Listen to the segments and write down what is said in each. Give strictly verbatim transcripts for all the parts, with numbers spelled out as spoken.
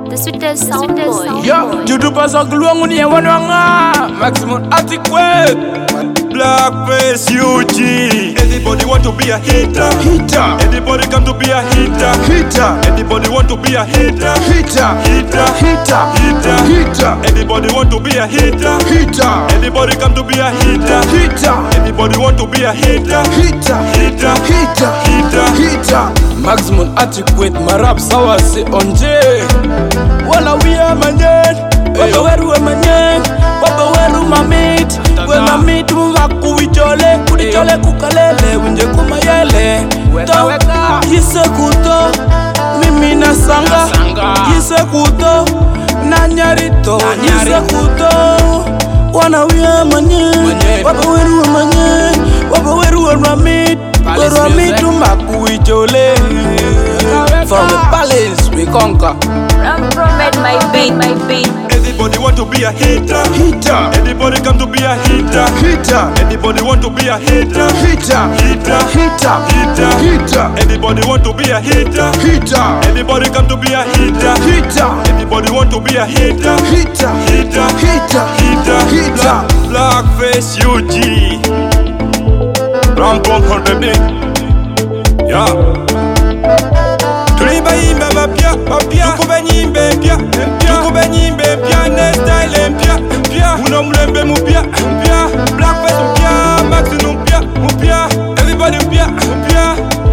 The sweetest sound boy. Yo, judu pasa gluang ni ewan wanga. Maximum adequate. Blackface U G. Anybody want to be a hitter? Hitter. Anybody come to be a hitter? Hitter. Anybody want to be a hitter? Hitter. Hitter. Hitter. Hitter. Hitter. Anybody want to be a hitter? Hitter. Anybody come to be a hitter? Hitter. Anybody want to be a hitter? Hitter. Hitter. Hitter. Hitter. Hitter. Maximum adequate marap sawa se onje. Wala wiya manyen. Baba weru manyen. Baba weru mamit. We mamit mwa kuwichole. Kudichole kukalele. Winje kumayele. To yise kuto. Mimi na sanga. Yise kuto. Na nyarito. Yise kuto. Wana wiya manyen. Baba weru manyen. Baba weru mamit. Weru mamit mwa kuwichole. From the palace we conquer. Ram Promed my beat, my beat. Anybody want to be a hitter? Hitter. Anybody come to be a hitter? Hitter. Anybody want to be a hitter? Hitter. Hitter. Hitter. Hitter. Hitter. Anybody want to be a hitter? Hitter. Anybody come to be a hitter? Hitter. Anybody want to be a hitter? Hitter. Hitter. Hitter. Hitter. Hitter. Blackface U G. Rampon for the big. Yeah. Tuliba yimbe bapia, bapia. Tukube nyimbe mpia, mpia. Tukube nyimbe mpia, ne style mpia, mpia. Uno mlembe mupia, mpia. Blackface mpia, Maximum mpia, mpia. Everybody mpia, mpia.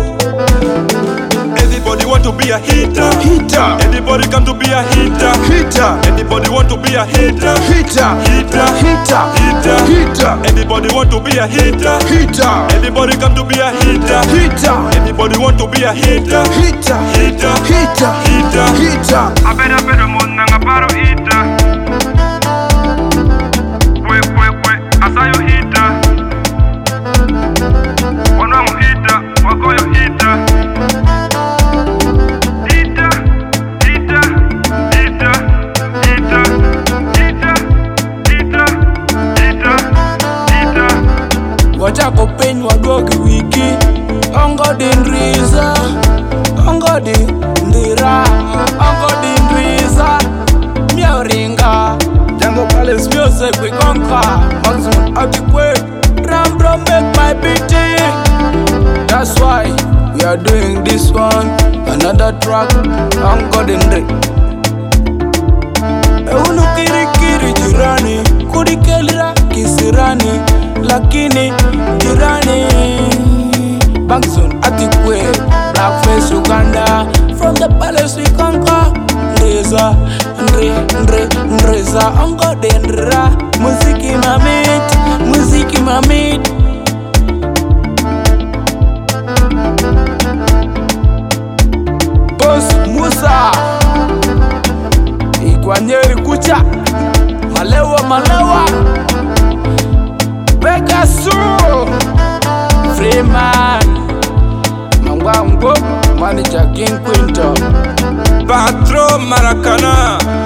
Anybody want to be a hitter? Hitter. Anybody come to be a hitter? Hitter. Anybody want to be a hitter? Hitter. Hitter. Hitter. Hitter. Hitter. Anybody want to be a hitter? Hitter. Anybody come to be a hitter? Hitter. Anybody want to be a hitter? Hitter. Hitter. Hitter. Hitter. Hitter. Abeda bedo mon nanga paro ita. Kwe kwe kwe asayo ita. Wanangu ita, wakoyo ita. Ita, ita, ita, ita, ita, ita, ita, ita. Wacha kopeny waduogi wiki. Ongo din riza. Ongo din ndira. Ongo din riza. Miao ringa. Jango Palace music we conquer. Maximum adequate. Ram bro make my beating. That's why we are doing this one. Another track. Ongo din ri. Eunu kiri kiri jirani. Kudikelira kisirani. Lakini jirani. Bangzone adequate. Blackface Uganda. From the palace we conquer. Ndreza, ndre, ndre, ndreza. Ongo dendra. Muziki mamit, muziki mamit. Boss Musa Igwanyeri kucha. Malewa, malewa. Pegasu Freeman Mangwango Manager King Quinto Patro Maracana.